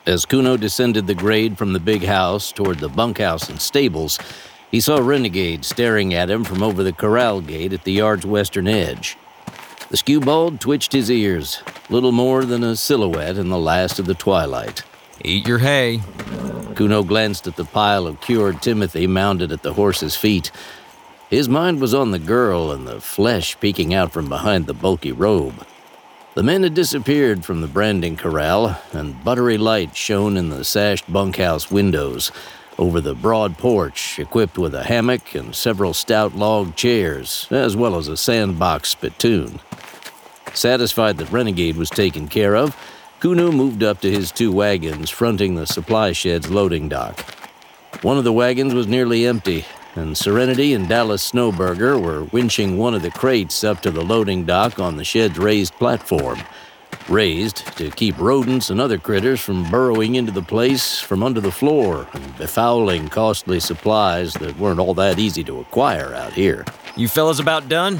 As Kuno descended the grade from the big house toward the bunkhouse and stables, he saw Renegade staring at him from over the corral gate at the yard's western edge. The skewbald twitched his ears, little more than a silhouette in the last of the twilight. Eat your hay. Kuno glanced at the pile of cured timothy mounted at the horse's feet. His mind was on the girl and the flesh peeking out from behind the bulky robe. The men had disappeared from the branding corral, and buttery light shone in the sashed bunkhouse windows over the broad porch equipped with a hammock and several stout log chairs, as well as a sandbox spittoon. Satisfied that Renegade was taken care of, Kuno moved up to his 2 wagons fronting the supply shed's loading dock. One of the wagons was nearly empty, and Serenity and Dallas Snowburger were winching one of the crates up to the loading dock on the shed's raised platform. Raised to keep rodents and other critters from burrowing into the place from under the floor and befouling costly supplies that weren't all that easy to acquire out here. You fellas about done?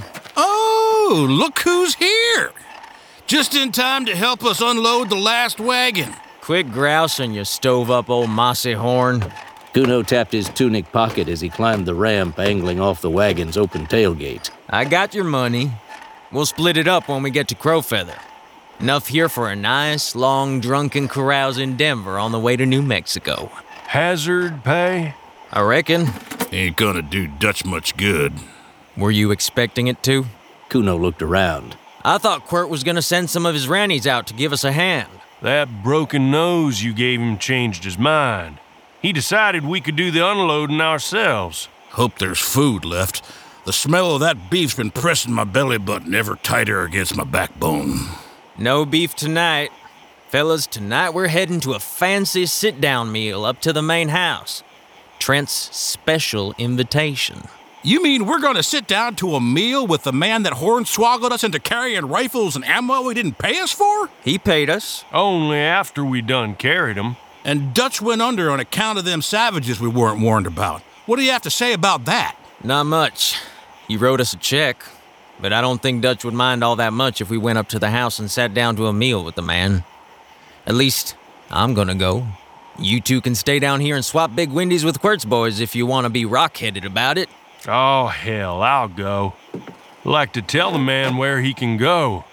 Oh, look who's here! Just in time to help us unload the last wagon. Quit grousing, you stove-up old mossy horn. Kuno tapped his tunic pocket as he climbed the ramp angling off the wagon's open tailgate. I got your money. We'll split it up when we get to Crowfeather. Enough here for a nice, long, drunken carouse in Denver on the way to New Mexico. Hazard pay? I reckon. Ain't gonna do Dutch much good. Were you expecting it to? Kuno looked around. I thought Quirt was gonna send some of his rannies out to give us a hand. That broken nose you gave him changed his mind. He decided we could do the unloading ourselves. Hope there's food left. The smell of that beef's been pressing my belly button ever tighter against my backbone. No beef tonight. Fellas, tonight we're heading to a fancy sit-down meal up to the main house. Trent's special invitation. You mean we're gonna sit down to a meal with the man that hornswoggled us into carrying rifles and ammo he didn't pay us for? He paid us. Only after we done carried him. And Dutch went under on account of them savages we weren't warned about. What do you have to say about that? Not much. He wrote us a check, but I don't think Dutch would mind all that much if we went up to the house and sat down to a meal with the man. At least, I'm gonna go. You two can stay down here and swap big windies with Quirt's boys if you want to be rock-headed about it. Oh, hell, I'll go. Like to tell the man where he can go.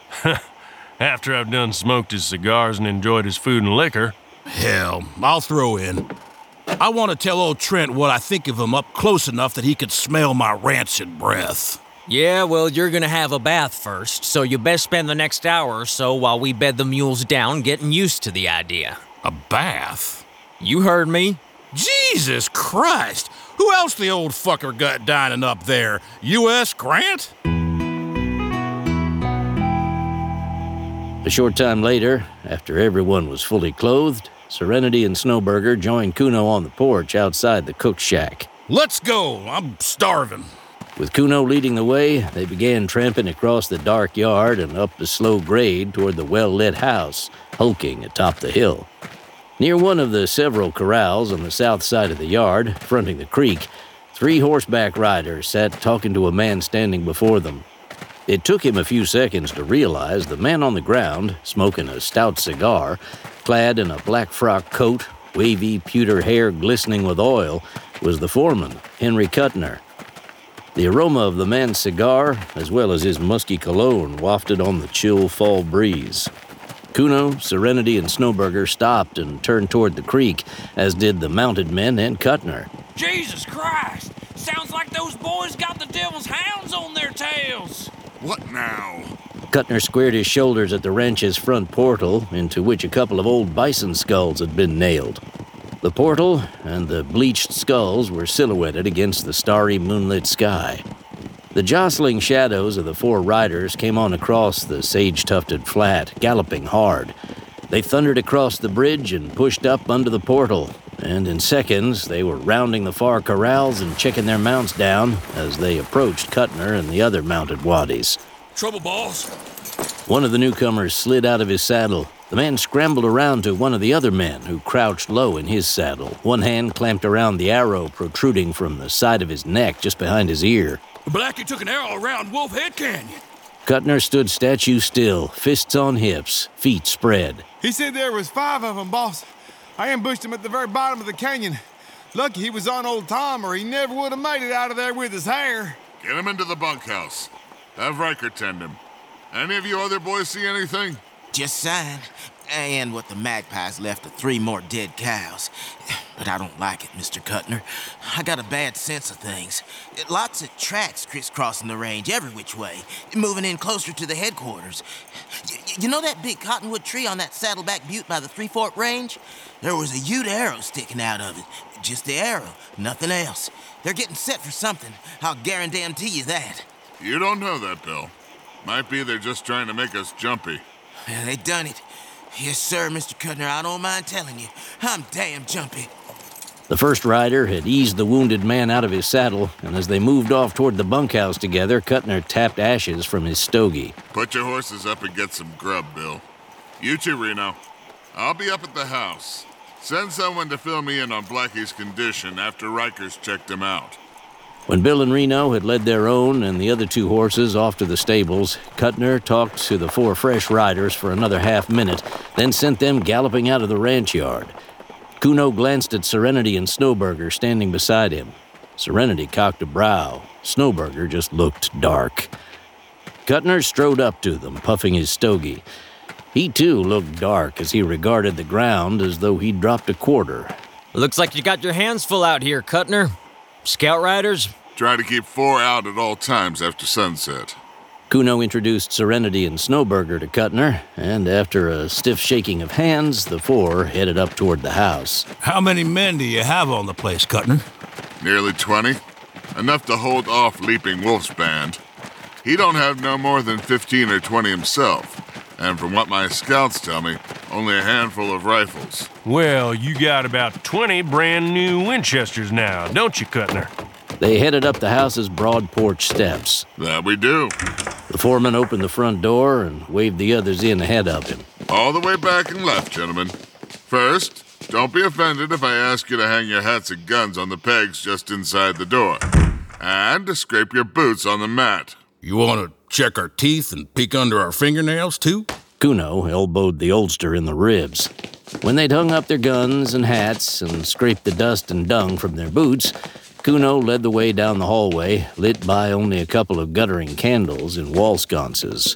After I've done smoked his cigars and enjoyed his food and liquor. Hell, I'll throw in. I want to tell old Trent what I think of him up close enough that he could smell my rancid breath. Yeah, well, you're gonna have a bath first, so you best spend the next hour or so while we bed the mules down getting used to the idea. A bath? You heard me. Jesus Christ! Who else the old fucker got dining up there? U.S. Grant? A short time later, after everyone was fully clothed, Serenity and Snowburger joined Kuno on the porch outside the cook shack. Let's go! I'm starving. With Kuno leading the way, they began tramping across the dark yard and up the slow grade toward the well-lit house, hulking atop the hill. Near one of the several corrals on the south side of the yard, fronting the creek, 3 horseback riders sat talking to a man standing before them. It took him a few seconds to realize the man on the ground, smoking a stout cigar, clad in a black frock coat, wavy pewter hair glistening with oil, was the foreman, Henry Kuttner. The aroma of the man's cigar, as well as his musky cologne, wafted on the chill fall breeze. Kuno, Serenity, and Snowburger stopped and turned toward the creek, as did the mounted men and Kuttner. Jesus Christ! Sounds like those boys got the devil's hounds on their tails! What now? Kuttner squared his shoulders at the ranch's front portal, into which a couple of old bison skulls had been nailed. The portal and the bleached skulls were silhouetted against the starry moonlit sky. The jostling shadows of the 4 riders came on across the sage-tufted flat, galloping hard. They thundered across the bridge and pushed up under the portal, and in seconds they were rounding the far corrals and checking their mounts down as they approached Kuttner and the other mounted waddies. Trouble, boss? One of the newcomers slid out of his saddle. The man scrambled around to one of the other men who crouched low in his saddle, one hand clamped around the arrow protruding from the side of his neck just behind his ear. Blackie took an arrow around Wolf Head Canyon. Kuttner stood statue still, fists on hips, feet spread. He said there was 5 of them, boss. I ambushed him at the very bottom of the canyon. Lucky he was on old Tom, or he never would have made it out of there with his hair. Get him into the bunkhouse. Have Riker tend him. Any of you other boys see anything? Just sign. And what the magpies left of 3 more dead cows. But I don't like it, Mr. Kuttner. I got a bad sense of things. Lots of tracks crisscrossing the range every which way, moving in closer to the headquarters. You know that big cottonwood tree on that Saddleback Butte by the Three Fork Range? There was a Ute arrow sticking out of it. Just the arrow, nothing else. They're getting set for something. I'll guarantee you that. You don't know that, Bill. Might be they're just trying to make us jumpy. Yeah, they done it. Yes, sir, Mr. Kuttner, I don't mind telling you. I'm damn jumpy. The first rider had eased the wounded man out of his saddle, and as they moved off toward the bunkhouse together, Kuttner tapped ashes from his stogie. Put your horses up and get some grub, Bill. You too, Reno. I'll be up at the house. Send someone to fill me in on Blackie's condition after Riker's checked him out. When Bill and Reno had led their own and the other 2 horses off to the stables, Kuttner talked to the 4 fresh riders for another half-minute, then sent them galloping out of the ranch yard. Kuno glanced at Serenity and Snowburger standing beside him. Serenity cocked a brow. Snowburger just looked dark. Kuttner strode up to them, puffing his stogie. He, too, looked dark as he regarded the ground as though he'd dropped a quarter. Looks like you got your hands full out here, Kuttner. Scout riders? Try to keep 4 out at all times after sunset. Kuno introduced Serenity and Snowburger to Kuttner, and after a stiff shaking of hands, the 4 headed up toward the house. How many men do you have on the place, Kuttner? Nearly 20. Enough to hold off Leaping Wolf's band. He don't have no more than 15 or 20 himself. And from what my scouts tell me, only a handful of rifles. Well, you got about 20 brand new Winchesters now, don't you, Kuttner? They headed up the house's broad porch steps. That we do. The foreman opened the front door and waved the others in ahead of him. All the way back and left, gentlemen. First, don't be offended if I ask you to hang your hats and guns on the pegs just inside the door. And to scrape your boots on the mat. You want to check our teeth and peek under our fingernails, too? Kuno elbowed the oldster in the ribs. When they'd hung up their guns and hats and scraped the dust and dung from their boots, Kuno led the way down the hallway, lit by only a couple of guttering candles in wall sconces.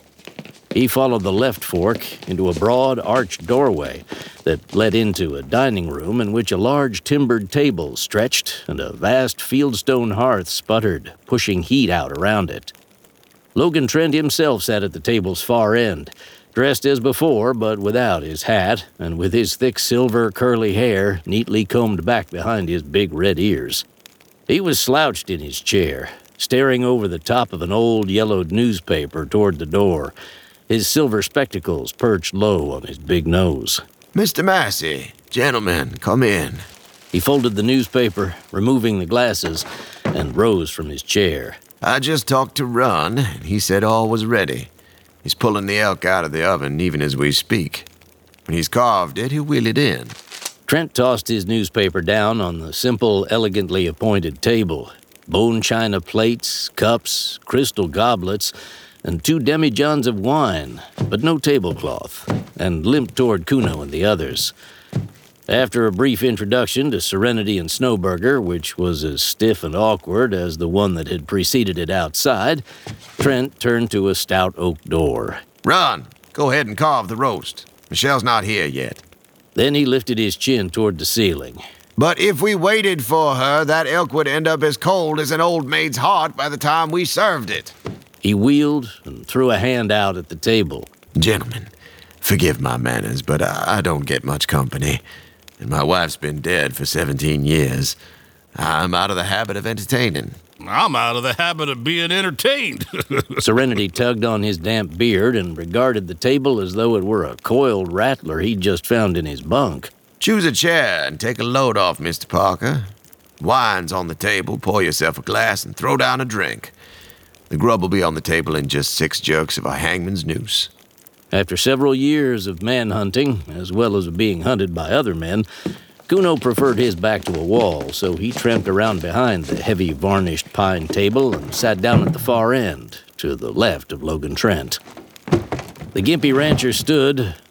He followed the left fork into a broad, arched doorway that led into a dining room in which a large timbered table stretched and a vast fieldstone hearth sputtered, pushing heat out around it. Logan Trent himself sat at the table's far end, dressed as before but without his hat and with his thick silver curly hair neatly combed back behind his big red ears. He was slouched in his chair, staring over the top of an old yellowed newspaper toward the door, his silver spectacles perched low on his big nose. Mr. Massey, gentlemen, come in. He folded the newspaper, removing the glasses, and rose from his chair. I just talked to Ron, and he said all was ready. He's pulling the elk out of the oven even as we speak. When he's carved it, he'll wheel it in. Trent tossed his newspaper down on the simple, elegantly appointed table. Bone china plates, cups, crystal goblets, and 2 demijohns of wine, but no tablecloth, and limped toward Kuno and the others. After a brief introduction to Serenity and Snowburger, which was as stiff and awkward as the one that had preceded it outside, Trent turned to a stout oak door. Ron, go ahead and carve the roast. Michelle's not here yet. Then he lifted his chin toward the ceiling. But if we waited for her, that elk would end up as cold as an old maid's heart by the time we served it. He wheeled and threw a hand out at the table. Gentlemen, forgive my manners, but I don't get much company. And my wife's been dead for 17 years. I'm out of the habit of entertaining. I'm out of the habit of being entertained. Serenity tugged on his damp beard and regarded the table as though it were a coiled rattler he'd just found in his bunk. Choose a chair and take a load off, Mr. Parker. Wine's on the table. Pour yourself a glass and throw down a drink. The grub will be on the table in just 6 jerks of a hangman's noose. After several years of man-hunting, as well as of being hunted by other men, Kuno preferred his back to a wall, so he tramped around behind the heavy varnished pine table and sat down at the far end, to the left of Logan Trent. The gimpy rancher stood,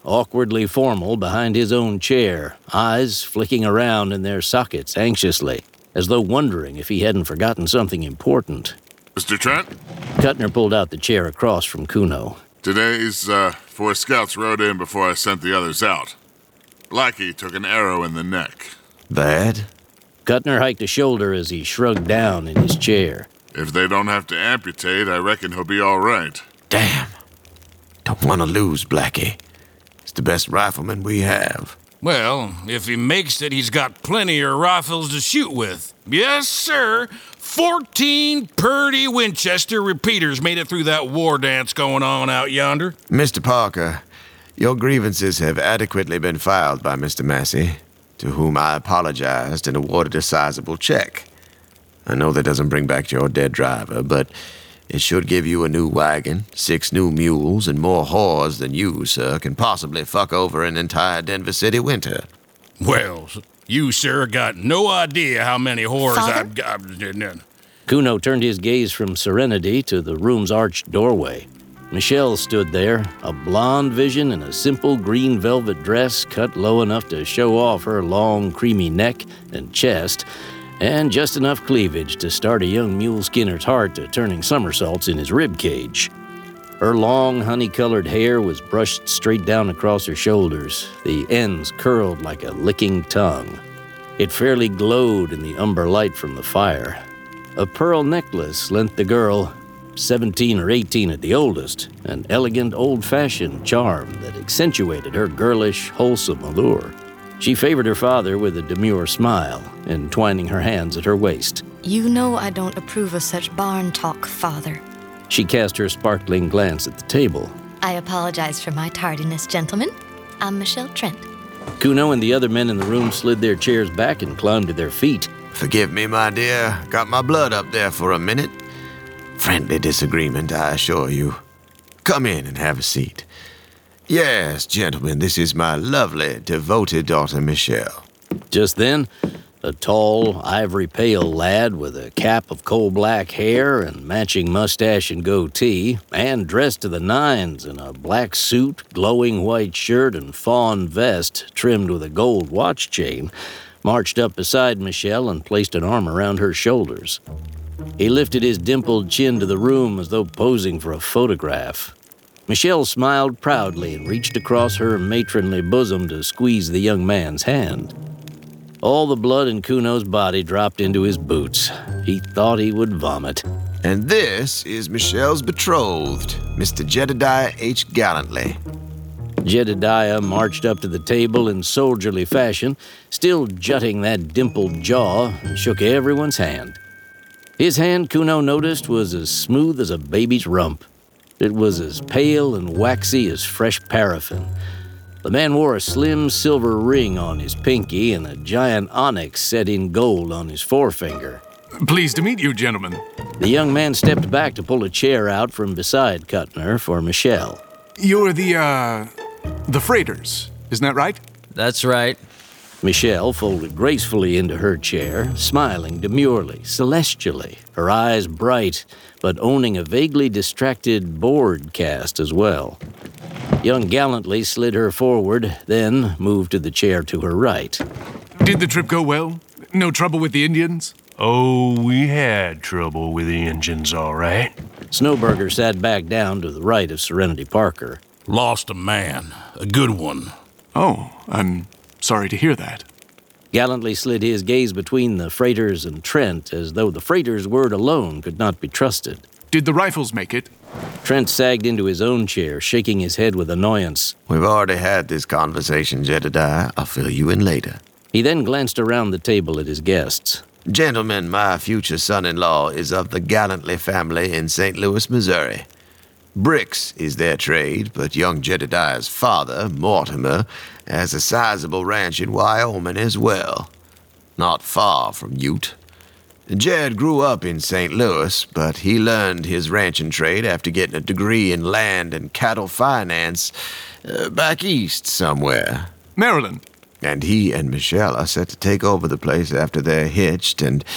awkwardly formal behind his own chair, eyes flicking around in their sockets anxiously, as though wondering if he hadn't forgotten something important. Mr. Trent? Kuttner pulled out the chair across from Kuno. Today's 4 scouts rode in before I sent the others out. Blackie took an arrow in the neck. Bad? Kuttner hiked a shoulder as he shrugged down in his chair. If they don't have to amputate, I reckon he'll be all right. Damn. Don't want to lose Blackie. He's the best rifleman we have. Well, if he makes it, he's got plenty of rifles to shoot with. Yes, sir. 14 Purdy Winchester repeaters made it through that war dance going on out yonder. Mr. Parker, your grievances have adequately been filed by Mr. Massey, to whom I apologized and awarded a sizable check. I know that doesn't bring back your dead driver, but it should give you a new wagon, 6 new mules, and more whores than you, sir, can possibly fuck over an entire Denver City winter. Well, you, sir, got no idea how many whores I've got. Kuno turned his gaze from Serenity to the room's arched doorway. Michelle stood there, a blonde vision in a simple green velvet dress cut low enough to show off her long, creamy neck and chest, and just enough cleavage to start a young mule skinner's heart to turning somersaults in his rib cage. Her long, honey-colored hair was brushed straight down across her shoulders, the ends curled like a licking tongue. It fairly glowed in the umber light from the fire. A pearl necklace lent the girl, 17 or 18 at the oldest, an elegant, old-fashioned charm that accentuated her girlish, wholesome allure. She favored her father with a demure smile, entwining her hands at her waist. You know I don't approve of such barn talk, Father. She cast her sparkling glance at the table. I apologize for my tardiness, gentlemen. I'm Michelle Trent. Kuno and the other men in the room slid their chairs back and climbed to their feet. Forgive me, my dear. Got my blood up there for a minute. Friendly disagreement, I assure you. Come in and have a seat. Yes, gentlemen, this is my lovely, devoted daughter, Michelle. Just then, a tall, ivory-pale lad with a cap of coal-black hair and matching mustache and goatee, and dressed to the nines in a black suit, glowing white shirt, and fawn vest trimmed with a gold watch chain, marched up beside Michelle and placed an arm around her shoulders. He lifted his dimpled chin to the room as though posing for a photograph. Michelle smiled proudly and reached across her matronly bosom to squeeze the young man's hand. All the blood in Kuno's body dropped into his boots. He thought he would vomit. And this is Michelle's betrothed, Mr. Jedediah H. Gallantly. Jedediah marched up to the table in soldierly fashion, still jutting that dimpled jaw, and shook everyone's hand. His hand, Kuno noticed, was as smooth as a baby's rump. It was as pale and waxy as fresh paraffin. The man wore a slim silver ring on his pinky and a giant onyx set in gold on his forefinger. Pleased to meet you, gentlemen. The young man stepped back to pull a chair out from beside Kuttner for Michelle. You're the freighters, isn't that right? That's right. Michelle folded gracefully into her chair, smiling demurely, celestially, her eyes bright, but owning a vaguely distracted, bored cast as well. Young Gallantly slid her forward, then moved to the chair to her right. Did the trip go well? No trouble with the Indians? Oh, we had trouble with the engines, all right. Snowburger sat back down to the right of Serenity Parker. Lost a man. A good one. Oh, I'm sorry to hear that. Gallantly slid his gaze between the freighters and Trent, as though the freighter's word alone could not be trusted. Did the rifles make it? Trent sagged into his own chair, shaking his head with annoyance. We've already had this conversation, Jedediah. I'll fill you in later. He then glanced around the table at his guests. Gentlemen, my future son-in-law is of the Gallantly family in St. Louis, Missouri. Bricks is their trade, but young Jedediah's father, Mortimer, has a sizable ranch in Wyoming as well. Not far from Ute. Jed grew up in St. Louis, but he learned his ranching trade after getting a degree in land and cattle finance back east somewhere. Maryland. And he and Michelle are set to take over the place after they're hitched and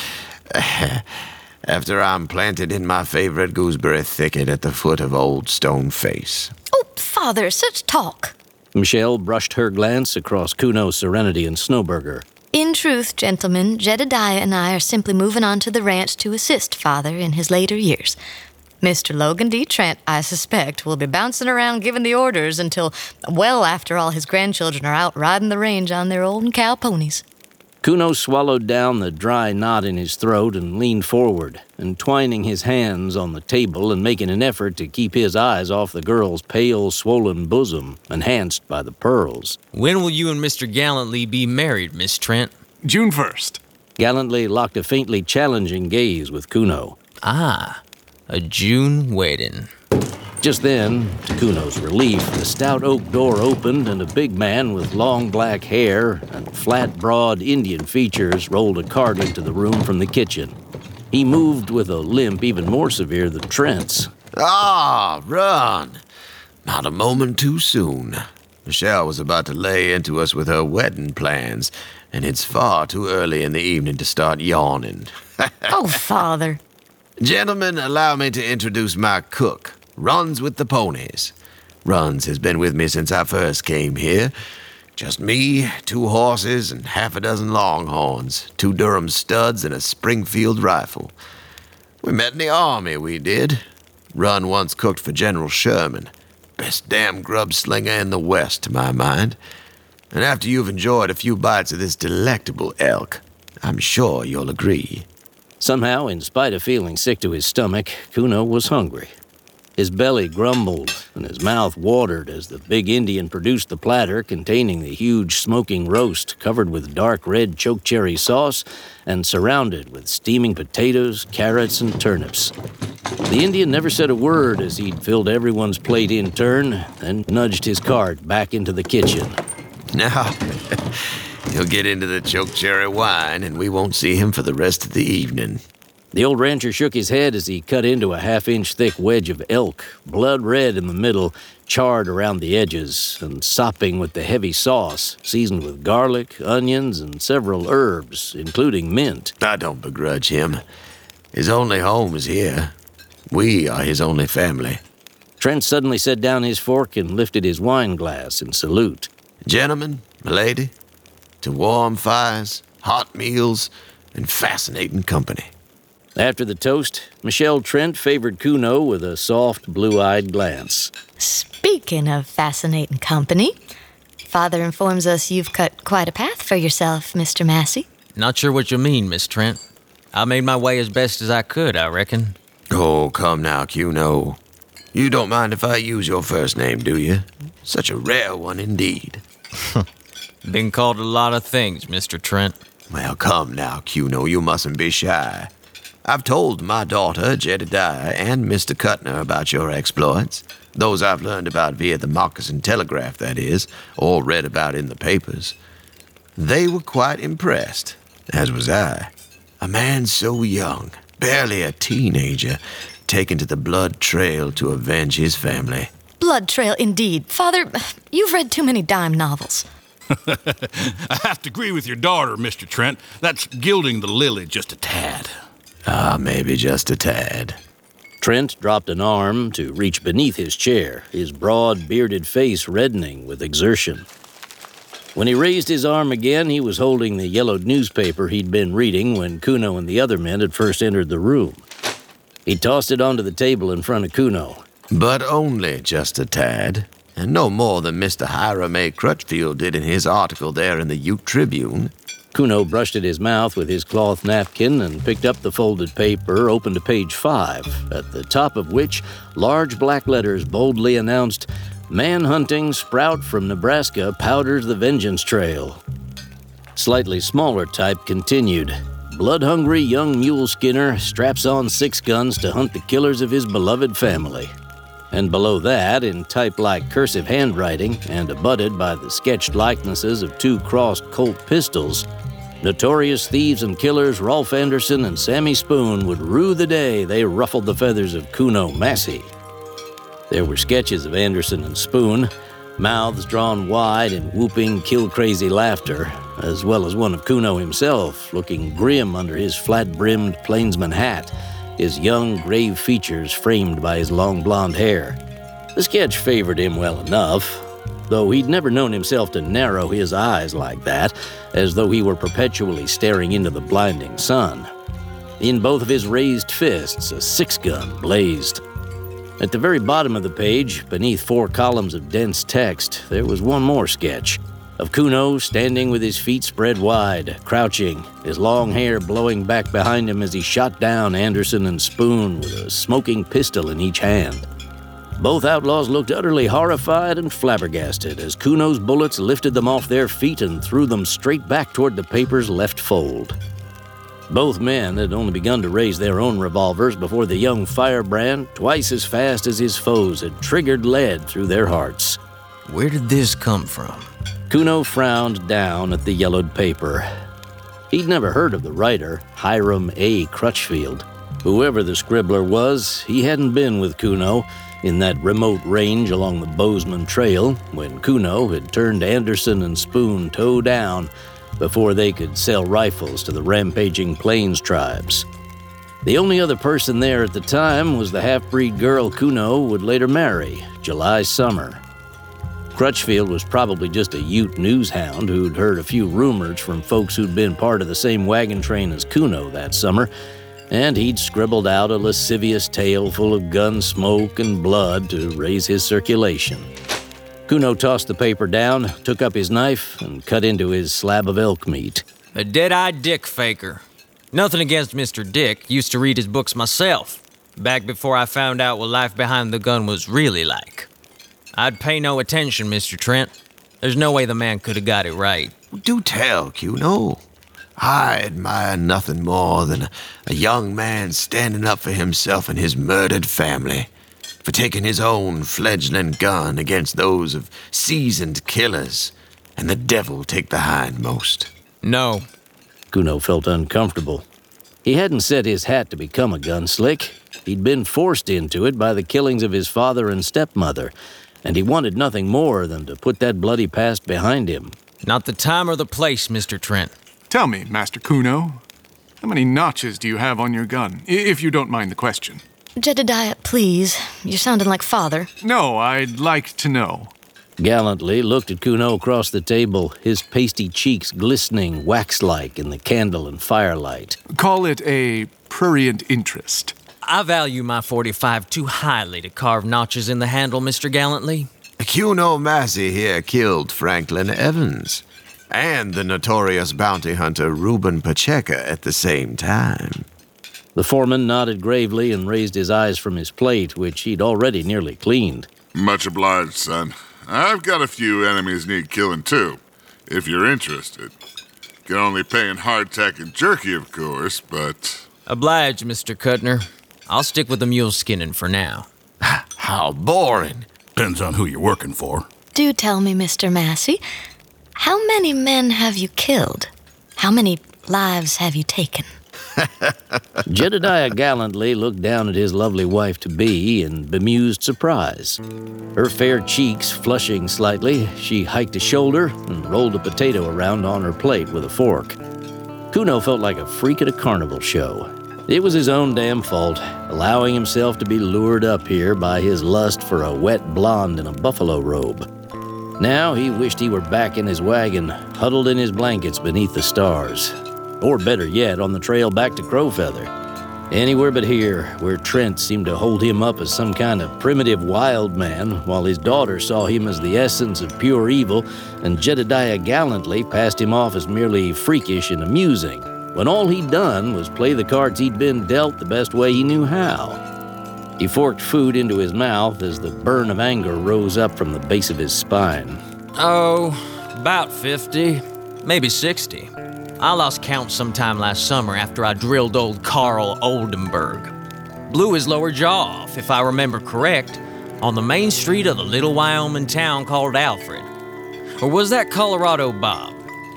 after I'm planted in my favorite gooseberry thicket at the foot of Old Stone Face. Oh, Father, such talk. Michelle brushed her glance across Kuno, Serenity, and Snowburger. In truth, gentlemen, Jedediah and I are simply moving on to the ranch to assist Father in his later years. Mr. Logan D. Trent, I suspect, will be bouncing around giving the orders until well after all his grandchildren are out riding the range on their old cow ponies. Kuno swallowed down the dry knot in his throat and leaned forward, entwining his hands on the table and making an effort to keep his eyes off the girl's pale, swollen bosom, enhanced by the pearls. When will you and Mr. Gallantly be married, Miss Trent? June 1st. Gallantly locked a faintly challenging gaze with Kuno. Ah, a June wedding. Just then, to Kuno's relief, the stout oak door opened and a big man with long black hair and flat, broad Indian features rolled a cart into the room from the kitchen. He moved with a limp even more severe than Trent's. Ah, run! Not a moment too soon. Michelle was about to lay into us with her wedding plans, and it's far too early in the evening to start yawning. Oh, Father. Gentlemen, allow me to introduce my cook. Runs with the ponies. Runs has been with me since I first came here. Just me, 2 horses, and half a dozen longhorns, 2 Durham studs, and a Springfield rifle. We met in the army, we did. Run once cooked for General Sherman. Best damn grub slinger in the West, to my mind. And after you've enjoyed a few bites of this delectable elk, I'm sure you'll agree. Somehow, in spite of feeling sick to his stomach, Kuno was hungry. His belly grumbled and his mouth watered as the big Indian produced the platter containing the huge smoking roast covered with dark red chokecherry sauce and surrounded with steaming potatoes, carrots, and turnips. The Indian never said a word as he'd filled everyone's plate in turn, then nudged his cart back into the kitchen. Now, he'll get into the chokecherry wine and we won't see him for the rest of the evening. The old rancher shook his head as he cut into a half-inch thick wedge of elk, blood red in the middle, charred around the edges, and sopping with the heavy sauce, seasoned with garlic, onions, and several herbs, including mint. I don't begrudge him. His only home is here. We are his only family. Trent suddenly set down his fork and lifted his wine glass in salute. Gentlemen, milady, to warm fires, hot meals, and fascinating company. After the toast, Michelle Trent favored Kuno with a soft, blue-eyed glance. Speaking of fascinating company, Father informs us you've cut quite a path for yourself, Mr. Massey. Not sure what you mean, Miss Trent. I made my way as best as I could, I reckon. Oh, come now, Kuno. You don't mind if I use your first name, do you? Such a rare one indeed. Been called a lot of things, Mr. Trent. Well, come now, Kuno, you mustn't be shy. I've told my daughter, Jedediah, and Mr. Cutner about your exploits. Those I've learned about via the Moccasin Telegraph, that is, or read about in the papers. They were quite impressed, as was I. A man so young, barely a teenager, taken to the blood trail to avenge his family. Blood trail, indeed. Father, you've read too many dime novels. I have to agree with your daughter, Mr. Trent. That's gilding the lily just a tad. Maybe just a tad. Trent dropped an arm to reach beneath his chair, his broad, bearded face reddening with exertion. When he raised his arm again, he was holding the yellowed newspaper he'd been reading when Kuno and the other men had first entered the room. He tossed it onto the table in front of Kuno. But only just a tad, and no more than Mr. Hiram A. Crutchfield did in his article there in the Ute Tribune. Kuno brushed at his mouth with his cloth napkin and picked up the folded paper, opened to page 5, at the top of which large black letters boldly announced, "Man-hunting sprout from Nebraska powders the vengeance trail." Slightly smaller type continued, "Blood-hungry young mule skinner straps on 6 guns to hunt the killers of his beloved family." And below that, in type-like cursive handwriting and abutted by the sketched likenesses of 2 crossed Colt pistols, "Notorious thieves and killers Rolf Anderson and Sammy Spoon would rue the day they ruffled the feathers of Kuno Massey." There were sketches of Anderson and Spoon, mouths drawn wide in whooping, kill-crazy laughter, as well as one of Kuno himself, looking grim under his flat-brimmed plainsman hat, his young, grave features framed by his long blonde hair. The sketch favored him well enough. though he'd never known himself to narrow his eyes like that, as though he were perpetually staring into the blinding sun. In both of his raised fists, a 6-gun blazed. At the very bottom of the page, beneath 4 columns of dense text, there was one more sketch of Kuno standing with his feet spread wide, crouching, his long hair blowing back behind him as he shot down Anderson and Spoon with a smoking pistol in each hand. Both outlaws looked utterly horrified and flabbergasted as Kuno's bullets lifted them off their feet and threw them straight back toward the paper's left fold. Both men had only begun to raise their own revolvers before the young firebrand, twice as fast as his foes, had triggered lead through their hearts. Where did this come from? Kuno frowned down at the yellowed paper. He'd never heard of the writer, Hiram A. Crutchfield. Whoever the scribbler was, he hadn't been with Kuno in that remote range along the Bozeman Trail when Kuno had turned Anderson and Spoon toe down before they could sell rifles to the rampaging Plains tribes. The only other person there at the time was the half-breed girl Kuno would later marry, July Summer. Crutchfield was probably just a Ute news hound who'd heard a few rumors from folks who'd been part of the same wagon train as Kuno that summer, and he'd scribbled out a lascivious tale full of gun smoke and blood to raise his circulation. Kuno tossed the paper down, took up his knife, and cut into his slab of elk meat. A dead-eyed dick faker. Nothing against Mr. Dick. Used to read his books myself, back before I found out what life behind the gun was really like. I'd pay no attention, Mr. Trent. There's no way the man could have got it right. Do tell, Kuno. I admire nothing more than a young man standing up for himself and his murdered family, for taking his own fledgling gun against those of seasoned killers, and the devil take the hindmost. No. Kuno felt uncomfortable. He hadn't set his hat to become a gunslick. He'd been forced into it by the killings of his father and stepmother, and he wanted nothing more than to put that bloody past behind him. Not the time or the place, Mr. Trent. Tell me, Master Kuno, how many notches do you have on your gun, if you don't mind the question? Jedediah, please. You're sounding like father. No, I'd like to know. Gallantly looked at Kuno across the table, his pasty cheeks glistening wax-like in the candle and firelight. Call it a prurient interest. I value my .45 too highly to carve notches in the handle, Mr. Gallantly. Kuno Massey here killed Franklin Evans and the notorious bounty hunter Reuben Pacheco at the same time. The foreman nodded gravely and raised his eyes from his plate, which he'd already nearly cleaned. Much obliged, son. I've got a few enemies need killing, too, if you're interested. Can only pay in hardtack and jerky, of course, but... Obliged, Mr. Kuttner. I'll stick with the mule skinning for now. How boring. Depends on who you're working for. Do tell me, Mr. Massey, how many men have you killed? How many lives have you taken? Jedediah gallantly looked down at his lovely wife-to-be in bemused surprise. Her fair cheeks flushing slightly, she hiked a shoulder and rolled a potato around on her plate with a fork. Kuno felt like a freak at a carnival show. It was his own damn fault, allowing himself to be lured up here by his lust for a wet blonde in a buffalo robe. Now he wished he were back in his wagon, huddled in his blankets beneath the stars. Or better yet, on the trail back to Crowfeather. Anywhere but here, where Trent seemed to hold him up as some kind of primitive wild man, while his daughter saw him as the essence of pure evil, and Jedediah gallantly passed him off as merely freakish and amusing, when all he'd done was play the cards he'd been dealt the best way he knew how. He forked food into his mouth as the burn of anger rose up from the base of his spine. Oh, about 50, maybe 60. I lost count sometime last summer after I drilled old Carl Oldenburg. Blew his lower jaw off, if I remember correct, on the main street of the little Wyoming town called Alfred. Or was that Colorado Bob?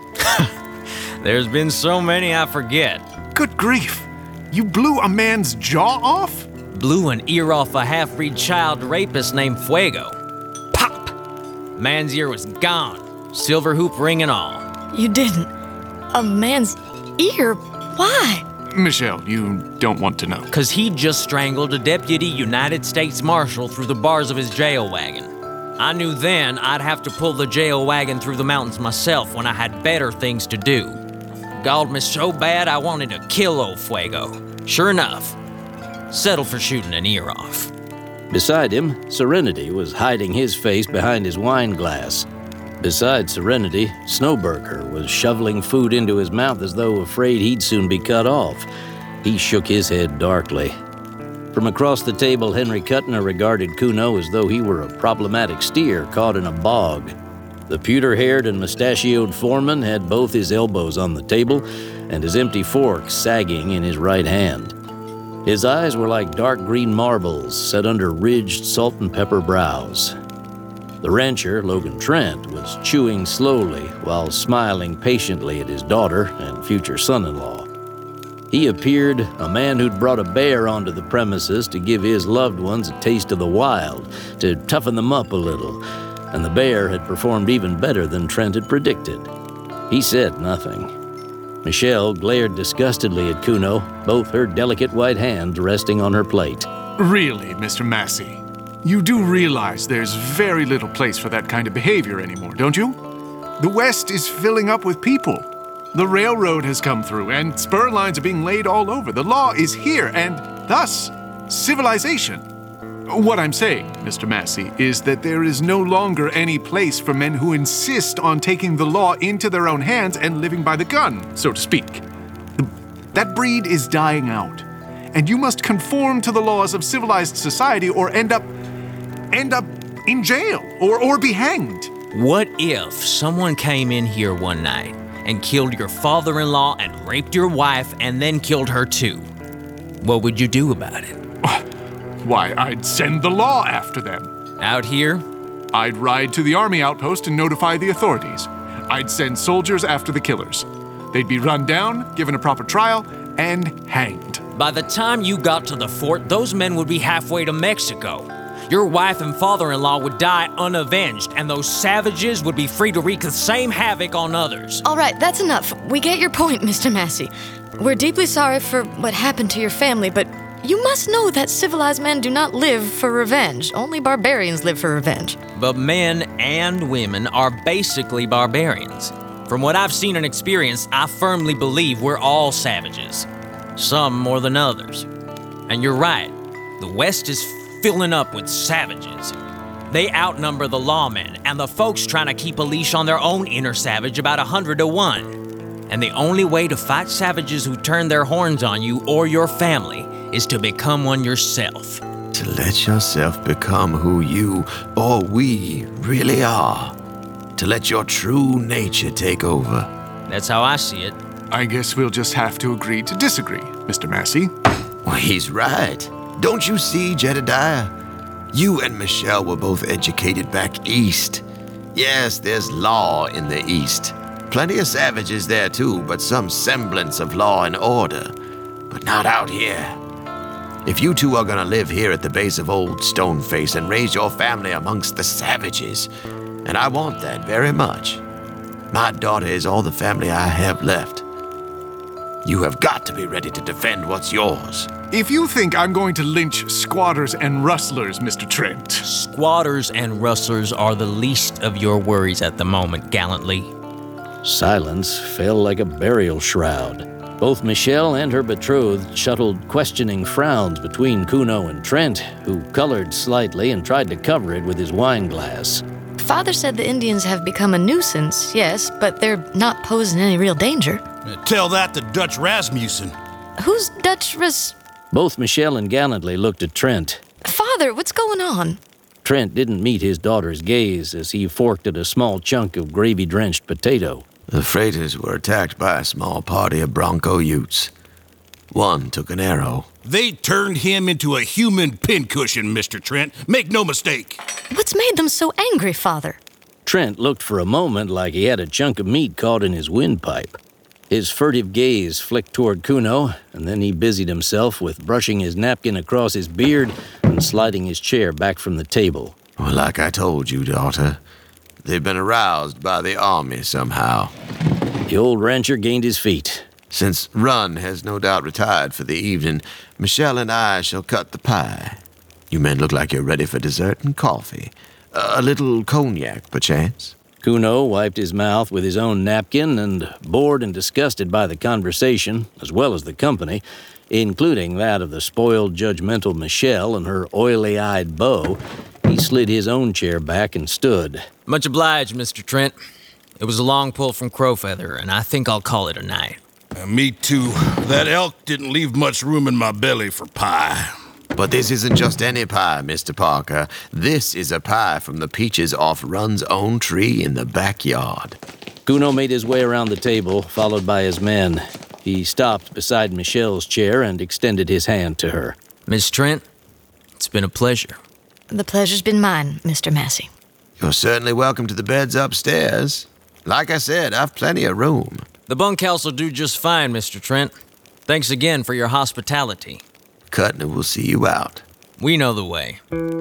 There's been so many I forget. Good grief! You blew a man's jaw off? Blew an ear off a half-breed child rapist named Fuego. Pop! Man's ear was gone, silver hoop ring and all. You didn't? A man's ear? Why? Michelle, you don't want to know. 'Cause he just strangled a deputy United States Marshal through the bars of his jail wagon. I knew then I'd have to pull the jail wagon through the mountains myself when I had better things to do. Galled me so bad I wanted to kill old Fuego. Sure enough, settled for shooting an ear off. Beside him, Serenity was hiding his face behind his wine glass. Beside Serenity, Snowburger was shoveling food into his mouth as though afraid he'd soon be cut off. He shook his head darkly. From across the table, Henry Kuttner regarded Kuno as though he were a problematic steer caught in a bog. The pewter-haired and mustachioed foreman had both his elbows on the table and his empty fork sagging in his right hand. His eyes were like dark green marbles set under ridged salt and pepper brows. The rancher, Logan Trent, was chewing slowly while smiling patiently at his daughter and future son-in-law. He appeared a man who'd brought a bear onto the premises to give his loved ones a taste of the wild, to toughen them up a little, and the bear had performed even better than Trent had predicted. He said nothing. Michelle glared disgustedly at Kuno, both her delicate white hands resting on her plate. Really, Mr. Massey, you do realize there's very little place for that kind of behavior anymore, don't you? The West is filling up with people. The railroad has come through, and spur lines are being laid all over. The law is here, and thus, civilization. What I'm saying, Mr. Massey, is that there is no longer any place for men who insist on taking the law into their own hands and living by the gun, so to speak. That breed is dying out, and you must conform to the laws of civilized society or end up in jail or be hanged. What if someone came in here one night and killed your father-in-law and raped your wife and then killed her too? What would you do about it? Why, I'd send the law after them. Out here? I'd ride to the army outpost and notify the authorities. I'd send soldiers after the killers. They'd be run down, given a proper trial, and hanged. By the time you got to the fort, those men would be halfway to Mexico. Your wife and father-in-law would die unavenged, and those savages would be free to wreak the same havoc on others. All right, that's enough. We get your point, Mr. Massey. We're deeply sorry for what happened to your family, but you must know that civilized men do not live for revenge. Only barbarians live for revenge. But men and women are basically barbarians. From what I've seen and experienced, I firmly believe we're all savages. Some more than others. And you're right, the West is filling up with savages. They outnumber the lawmen and the folks trying to keep a leash on their own inner savage about 100 to 1. And the only way to fight savages who turn their horns on you or your family is to become one yourself. To let yourself become who you or we really are. To let your true nature take over. That's how I see it. I guess we'll just have to agree to disagree, Mr. Massey. Well, he's right. Don't you see, Jedediah? You and Michelle were both educated back east. Yes, there's law in the east. Plenty of savages there too, but some semblance of law and order. But not out here. If you two are gonna live here at the base of Old Stoneface and raise your family amongst the savages, and I want that very much, my daughter is all the family I have left. You have got to be ready to defend what's yours. If you think I'm going to lynch squatters and rustlers, Mr. Trent. Squatters and rustlers are the least of your worries at the moment, Gallantly. Silence fell like a burial shroud. Both Michelle and her betrothed shuttled questioning frowns between Kuno and Trent, who colored slightly and tried to cover it with his wine glass. Father said the Indians have become a nuisance, yes, but they're not posing any real danger. Tell that to Dutch Rasmussen. Who's Dutch Both Michelle and Gallantly looked at Trent. Father, what's going on? Trent didn't meet his daughter's gaze as he forked at a small chunk of gravy-drenched potato. The freighters were attacked by a small party of Bronco Utes. One took an arrow. They turned him into a human pincushion, Mr. Trent. Make no mistake. What's made them so angry, Father? Trent looked for a moment like he had a chunk of meat caught in his windpipe. His furtive gaze flicked toward Kuno, and then he busied himself with brushing his napkin across his beard and sliding his chair back from the table. Well, like I told you, daughter, they've been aroused by the army somehow. The old rancher gained his feet. Since Run has no doubt retired for the evening, Michelle and I shall cut the pie. You men look like you're ready for dessert and coffee. A little cognac, perchance? Kuno wiped his mouth with his own napkin and, bored and disgusted by the conversation, as well as the company, including that of the spoiled, judgmental Michelle and her oily-eyed beau, he slid his own chair back and stood. Much obliged, Mr. Trent. It was a long pull from Crowfeather, and I think I'll call it a night. Me too. That elk didn't leave much room in my belly for pie. But this isn't just any pie, Mr. Parker. This is a pie from the peaches off Run's own tree in the backyard. Kuno made his way around the table, followed by his men. He stopped beside Michelle's chair and extended his hand to her. Miss Trent, it's been a pleasure. The pleasure's been mine, Mr. Massey. You're certainly welcome to the beds upstairs. Like I said, I've plenty of room. The bunkhouse will do just fine, Mr. Trent. Thanks again for your hospitality. Kuttner will see you out. We know the way.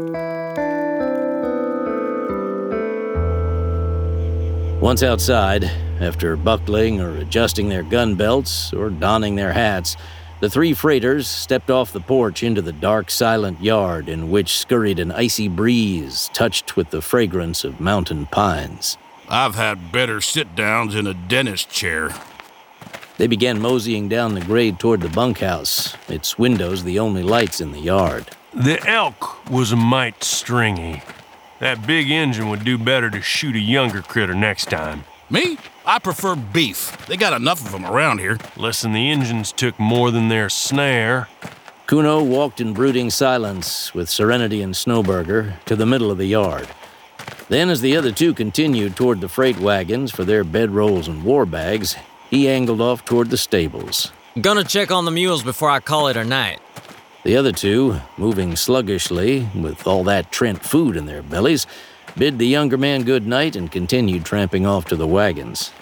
Once outside, after buckling or adjusting their gun belts or donning their hats, the three freighters stepped off the porch into the dark, silent yard in which scurried an icy breeze touched with the fragrance of mountain pines. I've had better sit-downs in a dentist chair. They began moseying down the grade toward the bunkhouse, its windows the only lights in the yard. The elk was a mite stringy. That big engine would do better to shoot a younger critter next time. Me? I prefer beef. They got enough of them around here. Listen, the engines took more than their snare. Kuno walked in brooding silence with Serenity and Snowburger to the middle of the yard. Then, as the other two continued toward the freight wagons for their bedrolls and war bags, he angled off toward the stables. Gonna check on the mules before I call it a night. The other two, moving sluggishly, with all that Trent food in their bellies, bid the younger man good night and continued tramping off to the wagons.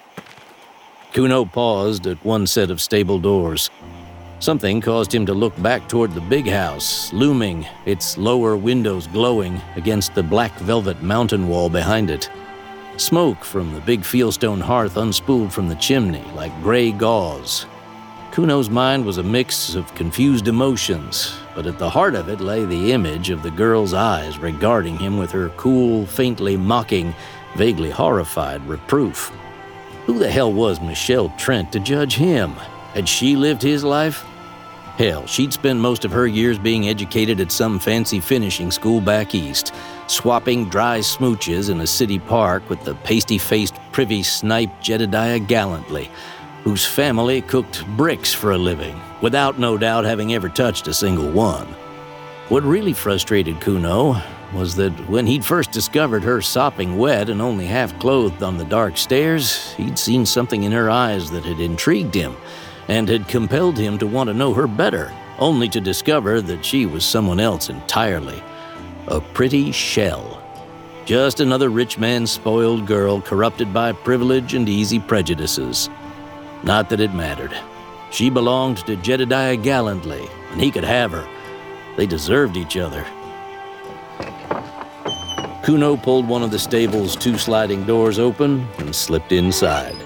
Kuno paused at one set of stable doors. Something caused him to look back toward the big house, looming, its lower windows glowing against the black velvet mountain wall behind it. Smoke from the big fieldstone hearth unspooled from the chimney like gray gauze. Kuno's mind was a mix of confused emotions, but at the heart of it lay the image of the girl's eyes regarding him with her cool, faintly mocking, vaguely horrified reproof. Who the hell was Michelle Trent to judge him? Had she lived his life? Hell, she'd spent most of her years being educated at some fancy finishing school back east, swapping dry smooches in a city park with the pasty-faced privy snipe Jedediah Gallantly, whose family cooked bricks for a living, without no doubt having ever touched a single one. What really frustrated Kuno was that when he'd first discovered her sopping wet and only half-clothed on the dark stairs, he'd seen something in her eyes that had intrigued him and had compelled him to want to know her better, only to discover that she was someone else entirely. A pretty shell. Just another rich man's spoiled girl corrupted by privilege and easy prejudices. Not that it mattered. She belonged to Jedediah Gallantly, and he could have her. They deserved each other. Kuno pulled one of the stable's two sliding doors open and slipped inside.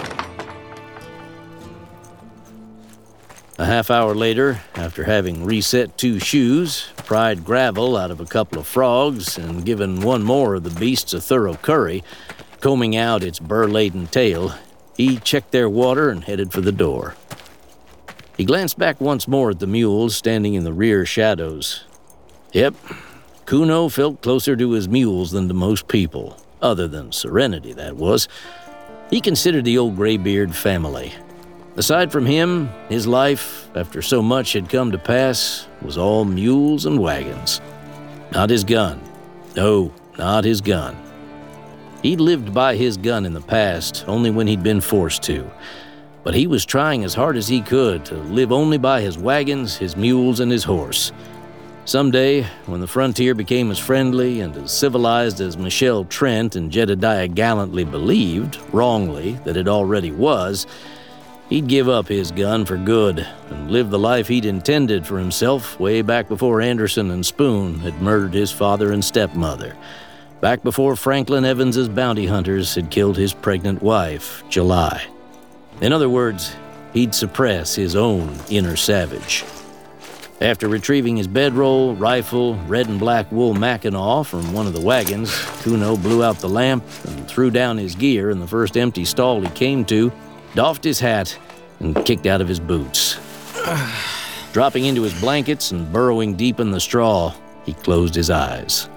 A half hour later, after having reset two shoes, pried gravel out of a couple of frogs, and given one more of the beasts a thorough curry, combing out its burr-laden tail, he checked their water and headed for the door. He glanced back once more at the mules standing in the rear shadows. Yep, Kuno felt closer to his mules than to most people, other than Serenity, that was. He considered the old graybeard family. Aside from him, his life, after so much had come to pass, was all mules and wagons. Not his gun. No, not his gun. He'd lived by his gun in the past, only when he'd been forced to. But he was trying as hard as he could to live only by his wagons, his mules, and his horse. Someday, when the frontier became as friendly and as civilized as Michelle Trent and Jedediah Gallantly believed, wrongly, that it already was, he'd give up his gun for good and live the life he'd intended for himself way back before Anderson and Spoon had murdered his father and stepmother, back before Franklin Evans's bounty hunters had killed his pregnant wife, July. In other words, he'd suppress his own inner savage. After retrieving his bedroll, rifle, red and black wool Mackinaw from one of the wagons, Kuno blew out the lamp and threw down his gear in the first empty stall he came to, doffed his hat, and kicked out of his boots. Dropping into his blankets and burrowing deep in the straw, he closed his eyes.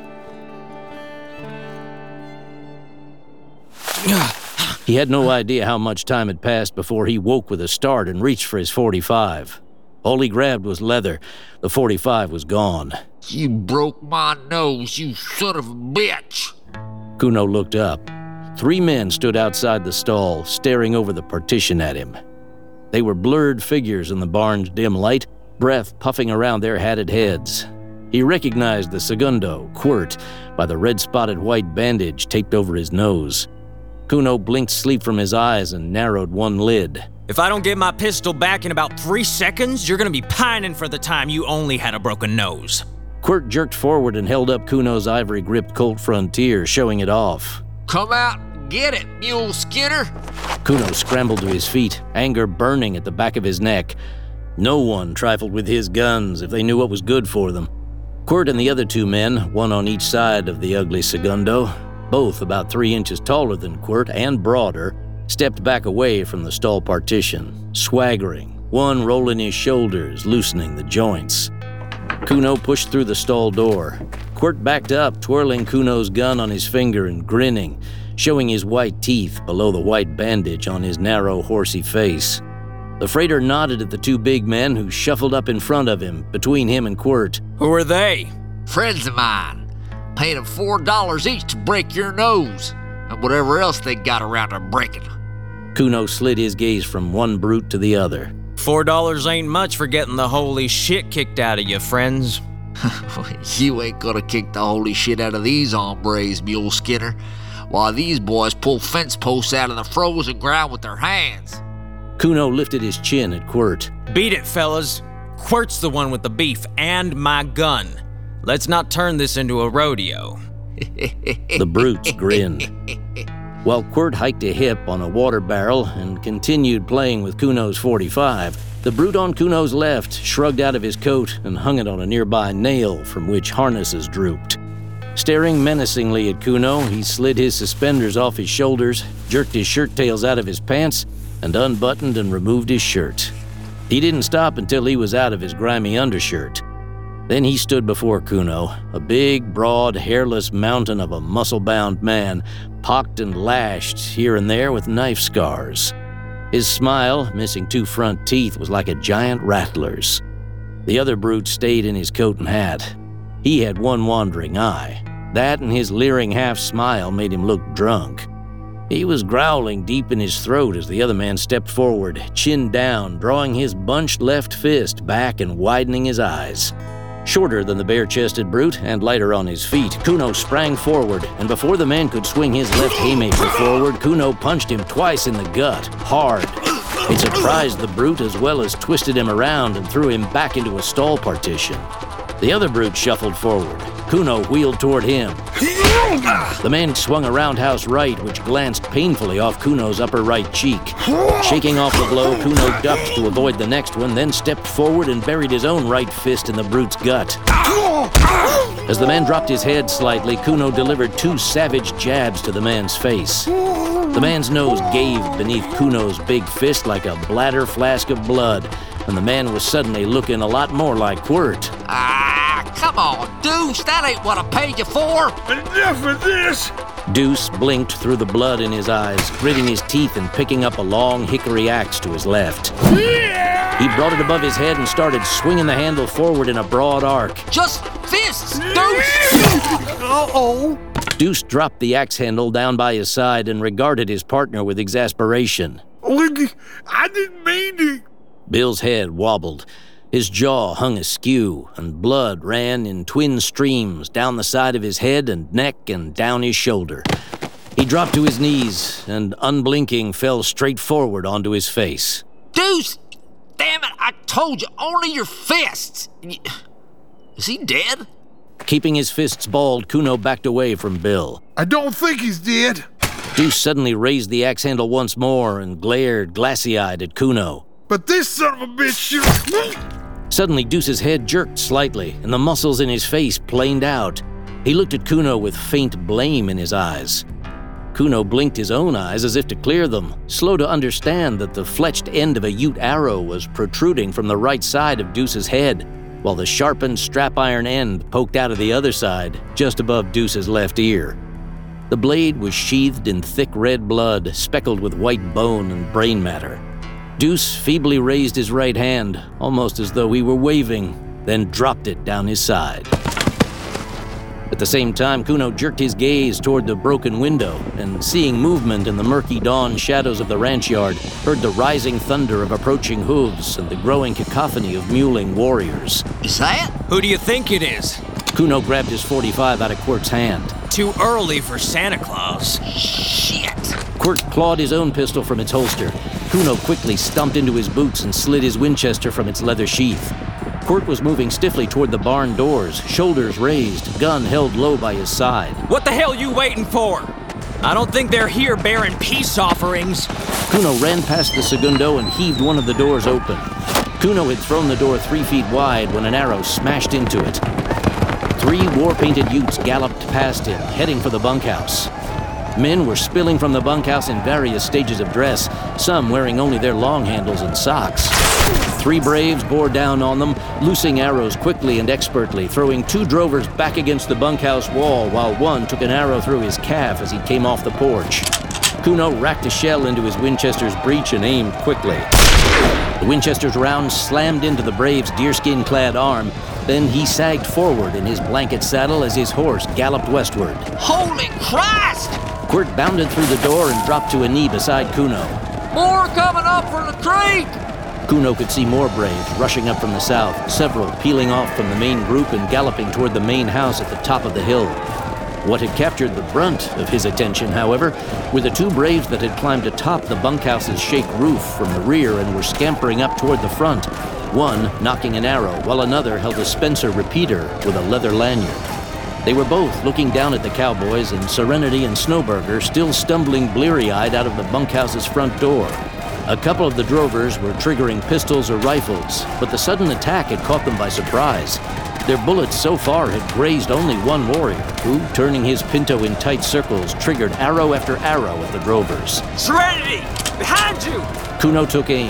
He had no idea how much time had passed before he woke with a start and reached for his .45. All he grabbed was leather. The .45 was gone. You broke my nose, you son of a bitch! Kuno looked up. 3 men stood outside the stall, staring over the partition at him. They were blurred figures in the barn's dim light, breath puffing around their hatted heads. He recognized the segundo, Quirt, by the red-spotted white bandage taped over his nose. Kuno blinked sleep from his eyes and narrowed one lid. If I don't get my pistol back in about 3 seconds, you're gonna be pining for the time you only had a broken nose. Quirt jerked forward and held up Kuno's ivory-gripped Colt Frontier, showing it off. Come out and get it, Mule Skinner! Kuno scrambled to his feet, anger burning at the back of his neck. No one trifled with his guns if they knew what was good for them. Quirt and the other 2 men, one on each side of the ugly segundo, both about 3 inches taller than Quirt and broader, stepped back away from the stall partition, swaggering, one rolling his shoulders, loosening the joints. Kuno pushed through the stall door. Quirt backed up, twirling Kuno's gun on his finger and grinning, showing his white teeth below the white bandage on his narrow, horsey face. The freighter nodded at the 2 big men who shuffled up in front of him, between him and Quirt. Who are they? Friends of mine. Paid them $4 each to break your nose, and whatever else they got around to breaking. Kuno slid his gaze from one brute to the other. $4 ain't much for getting the holy shit kicked out of you, friends. You ain't gonna kick the holy shit out of these hombres, Mule Skinner. Why, these boys pull fence posts out of the frozen ground with their hands. Kuno lifted his chin at Quirt. Beat it, fellas. Quirt's the one with the beef and my gun. Let's not turn this into a rodeo. The brutes grinned. While Quirt hiked a hip on a water barrel and continued playing with Kuno's .45, the brute on Kuno's left shrugged out of his coat and hung it on a nearby nail from which harnesses drooped. Staring menacingly at Kuno, he slid his suspenders off his shoulders, jerked his shirt tails out of his pants, and unbuttoned and removed his shirt. He didn't stop until he was out of his grimy undershirt. Then he stood before Kuno, a big, broad, hairless mountain of a muscle-bound man, pocked and lashed here and there with knife scars. His smile, missing 2 front teeth, was like a giant rattler's. The other brute stayed in his coat and hat. He had one wandering eye. That and his leering half-smile made him look drunk. He was growling deep in his throat as the other man stepped forward, chin down, drawing his bunched left fist back and widening his eyes. Shorter than the bare-chested brute and lighter on his feet, Kuno sprang forward, and before the man could swing his left haymaker forward, Kuno punched him twice in the gut, hard. It surprised the brute as well as twisted him around and threw him back into a stall partition. The other brute shuffled forward. Kuno wheeled toward him. The man swung a roundhouse right, which glanced painfully off Kuno's upper right cheek. Shaking off the blow, Kuno ducked to avoid the next one, then stepped forward and buried his own right fist in the brute's gut. As the man dropped his head slightly, Kuno delivered 2 savage jabs to the man's face. The man's nose gave beneath Kuno's big fist like a bladder flask of blood, and the man was suddenly looking a lot more like Quirt. Come on, Deuce, that ain't what I paid you for. Enough of this! Deuce blinked through the blood in his eyes, gritting his teeth and picking up a long hickory axe to his left. He brought it above his head and started swinging the handle forward in a broad arc. Just fists, Deuce! Uh-oh! Deuce dropped the axe handle down by his side and regarded his partner with exasperation. I didn't mean to. Bill's head wobbled. His jaw hung askew, and blood ran in twin streams down the side of his head and neck and down his shoulder. He dropped to his knees and, unblinking, fell straight forward onto his face. Deuce! Damn it, I told you, only your fists! Is he dead? Keeping his fists balled, Kuno backed away from Bill. I don't think he's dead. Deuce suddenly raised the axe handle once more and glared glassy-eyed at Kuno. But this son of a bitch Suddenly, Deuce's head jerked slightly, and the muscles in his face planed out. He looked at Kuno with faint blame in his eyes. Kuno blinked his own eyes as if to clear them, slow to understand that the fletched end of a Ute arrow was protruding from the right side of Deuce's head, while the sharpened strap-iron end poked out of the other side, just above Deuce's left ear. The blade was sheathed in thick red blood, speckled with white bone and brain matter. Deuce feebly raised his right hand, almost as though he were waving, then dropped it down his side. At the same time, Kuno jerked his gaze toward the broken window, and seeing movement in the murky dawn shadows of the ranch yard, heard the rising thunder of approaching hooves and the growing cacophony of mewling warriors. Is that? Who do you think it is? Kuno grabbed his .45 out of Quirt's hand. Too early for Santa Claus. Shit! Quirt clawed his own pistol from its holster. Kuno quickly stumped into his boots and slid his Winchester from its leather sheath. Quirt was moving stiffly toward the barn doors, shoulders raised, gun held low by his side. What the hell you waiting for? I don't think they're here bearing peace offerings. Kuno ran past the segundo and heaved one of the doors open. Kuno had thrown the door 3 feet wide when an arrow smashed into it. 3 war-painted Utes galloped past him, heading for the bunkhouse. Men were spilling from the bunkhouse in various stages of dress, some wearing only their long handles and socks. 3 braves bore down on them, loosing arrows quickly and expertly, throwing 2 drovers back against the bunkhouse wall while one took an arrow through his calf as he came off the porch. Kuno racked a shell into his Winchester's breech and aimed quickly. The Winchester's round slammed into the brave's deerskin-clad arm, then he sagged forward in his blanket saddle as his horse galloped westward. Holy Christ! Quirt bounded through the door and dropped to a knee beside Kuno. More coming up from the creek! Kuno could see more braves rushing up from the south, several peeling off from the main group and galloping toward the main house at the top of the hill. What had captured the brunt of his attention, however, were the 2 braves that had climbed atop the bunkhouse's shake roof from the rear and were scampering up toward the front, one knocking an arrow while another held a Spencer repeater with a leather lanyard. They were both looking down at the cowboys, and Serenity and Snowburger still stumbling bleary-eyed out of the bunkhouse's front door. A couple of the drovers were triggering pistols or rifles, but the sudden attack had caught them by surprise. Their bullets so far had grazed only one warrior, who, turning his pinto in tight circles, triggered arrow after arrow at the drovers. Serenity! Behind you! Kuno took aim.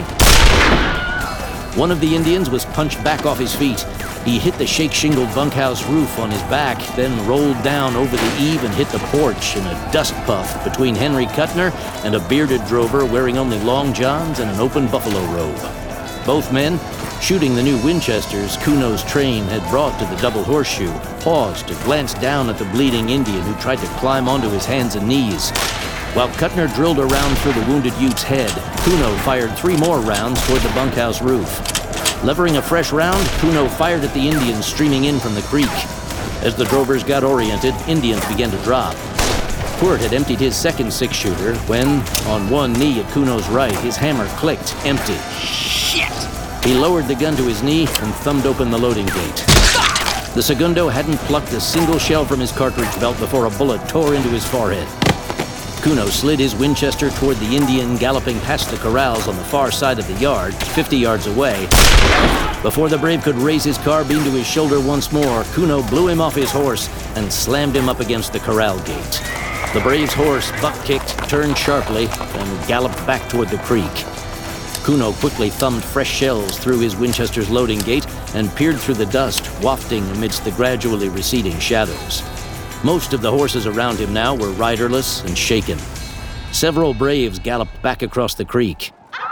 One of the Indians was punched back off his feet. He hit the shake-shingled bunkhouse roof on his back, then rolled down over the eave and hit the porch in a dust puff between Henry Kuttner and a bearded drover wearing only long johns and an open buffalo robe. Both men, shooting the new Winchesters Kuno's train had brought to the double horseshoe, paused to glance down at the bleeding Indian who tried to climb onto his hands and knees. While Kuttner drilled around through the wounded Ute's head, Kuno fired 3 more rounds toward the bunkhouse roof. Levering a fresh round, Kuno fired at the Indians streaming in from the creek. As the drovers got oriented, Indians began to drop. Quirt had emptied his second 6-shooter when, on one knee at Kuno's right, his hammer clicked, empty. Shit! He lowered the gun to his knee and thumbed open the loading gate. The segundo hadn't plucked a single shell from his cartridge belt before a bullet tore into his forehead. Kuno slid his Winchester toward the Indian galloping past the corrals on the far side of the yard, 50 yards away. Before the brave could raise his carbine to his shoulder once more, Kuno blew him off his horse and slammed him up against the corral gate. The brave's horse buck-kicked, turned sharply, and galloped back toward the creek. Kuno quickly thumbed fresh shells through his Winchester's loading gate and peered through the dust, wafting amidst the gradually receding shadows. Most of the horses around him now were riderless and shaken. Several braves galloped back across the creek.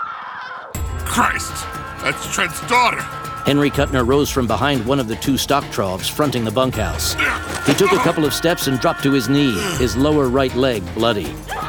Christ! That's Trent's daughter! Henry Kuttner rose from behind one of the 2 stock troughs fronting the bunkhouse. He took a couple of steps and dropped to his knee, his lower right leg bloody.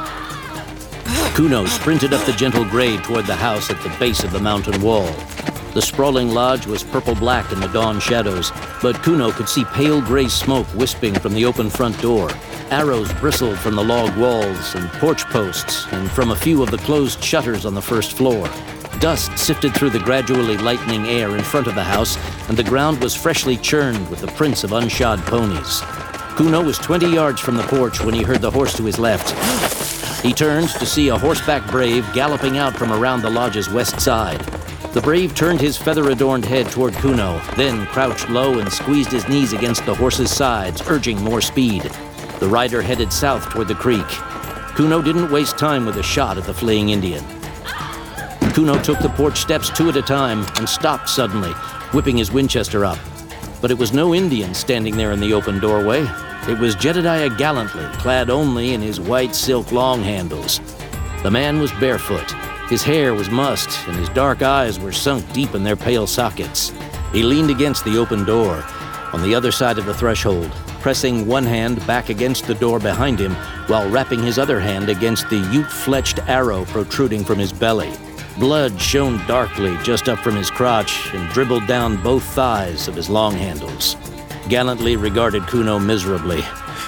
Kuno sprinted up the gentle grade toward the house at the base of the mountain wall. The sprawling lodge was purple-black in the dawn shadows, but Kuno could see pale gray smoke wisping from the open front door. Arrows bristled from the log walls and porch posts and from a few of the closed shutters on the first floor. Dust sifted through the gradually lightening air in front of the house, and the ground was freshly churned with the prints of unshod ponies. Kuno was 20 yards from the porch when he heard the horse to his left. He turned to see a horseback brave galloping out from around the lodge's west side. The brave turned his feather-adorned head toward Kuno, then crouched low and squeezed his knees against the horse's sides, urging more speed. The rider headed south toward the creek. Kuno didn't waste time with a shot at the fleeing Indian. Kuno took the porch steps 2 at a time and stopped suddenly, whipping his Winchester up. But it was no Indian standing there in the open doorway. It was Jedediah Gallantly, clad only in his white silk long handles. The man was barefoot. His hair was mussed, and his dark eyes were sunk deep in their pale sockets. He leaned against the open door, on the other side of the threshold, pressing one hand back against the door behind him while wrapping his other hand against the Ute-fletched arrow protruding from his belly. Blood shone darkly just up from his crotch and dribbled down both thighs of his long handles. Gallantly regarded Kuno miserably.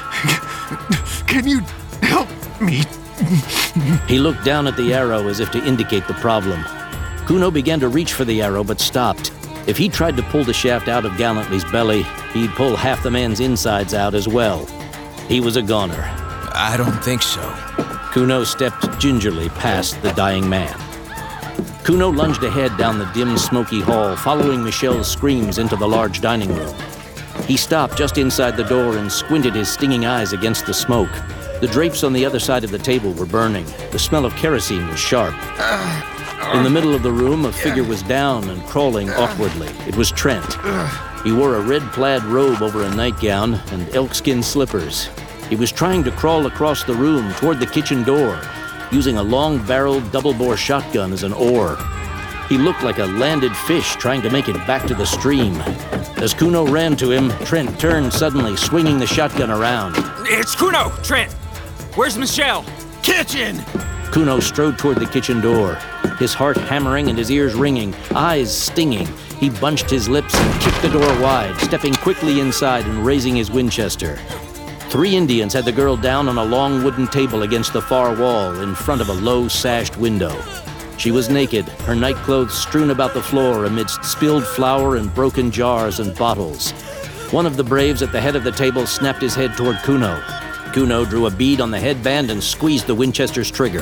Can you help me? He looked down at the arrow as if to indicate the problem. Kuno began to reach for the arrow but stopped. If he tried to pull the shaft out of Gallantly's belly, he'd pull half the man's insides out as well. He was a goner. I don't think so. Kuno stepped gingerly past the dying man. Kuno lunged ahead down the dim, smoky hall, following Michelle's screams into the large dining room. He stopped just inside the door and squinted his stinging eyes against the smoke. The drapes on the other side of the table were burning. The smell of kerosene was sharp. In the middle of the room, a figure was down and crawling awkwardly. It was Trent. He wore a red plaid robe over a nightgown and elkskin slippers. He was trying to crawl across the room toward the kitchen door, using a long-barreled double-bore shotgun as an oar. He looked like a landed fish trying to make it back to the stream. As Kuno ran to him, Trent turned suddenly, swinging the shotgun around. It's Kuno! Trent! Where's Michelle? Kitchen! Kuno strode toward the kitchen door, his heart hammering and his ears ringing, eyes stinging. He bunched his lips and kicked the door wide, stepping quickly inside and raising his Winchester. 3 Indians had the girl down on a long wooden table against the far wall in front of a low, sashed window. She was naked, her nightclothes strewn about the floor amidst spilled flour and broken jars and bottles. One of the braves at the head of the table snapped his head toward Kuno. Kuno drew a bead on the headband and squeezed the Winchester's trigger.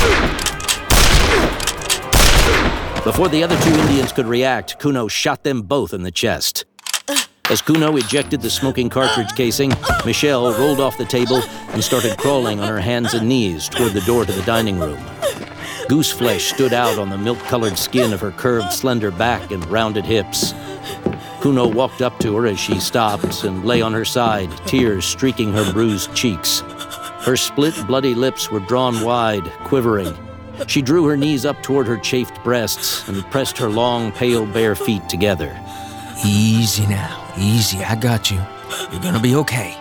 Before the other 2 Indians could react, Kuno shot them both in the chest. As Kuno ejected the smoking cartridge casing, Michelle rolled off the table and started crawling on her hands and knees toward the door to the dining room. Goose flesh stood out on the milk-colored skin of her curved, slender back and rounded hips. Kuno walked up to her as she stopped and lay on her side, tears streaking her bruised cheeks. Her split, bloody lips were drawn wide, quivering. She drew her knees up toward her chafed breasts and pressed her long, pale, bare feet together. Easy now. Easy. I got you. You're gonna be okay.